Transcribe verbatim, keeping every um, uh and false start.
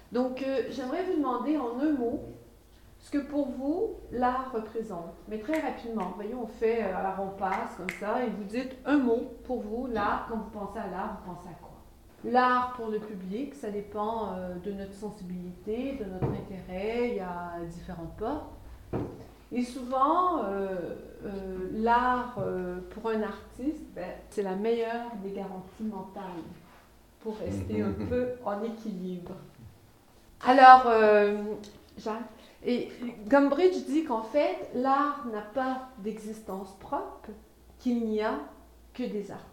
Donc, euh, j'aimerais vous demander en un mot ce que pour vous l'art représente. Mais très rapidement, voyons, on fait, euh, alors on passe comme ça, et vous dites un mot pour vous, l'art, quand vous pensez à l'art, vous pensez à quoi? L'art pour le public, ça dépend euh, de notre sensibilité, de notre intérêt, il y a différentes portes. Et souvent, euh, euh, l'art euh, pour un artiste, ben, c'est la meilleure des garanties mentales pour rester un peu en équilibre. Alors, euh, Jacques, et Gombrich dit qu'en fait, l'art n'a pas d'existence propre, qu'il n'y a que des artistes.